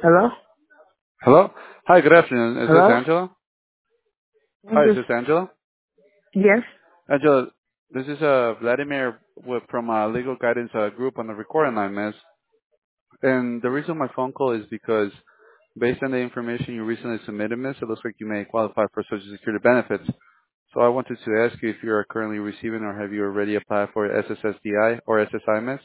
Hello? Hello? Hi, good afternoon. Is this Hello? Angela? Is Hi, is this, this Angela? yes? Angela, this is Vladimir from Legal Guidance Group on the recording line, miss. And the reason my phone call is because based on the information you recently submitted, miss, it looks like you may qualify for Social Security benefits. So I wanted to ask you if you are currently receiving or have you already applied for SSSDI or SSI, miss?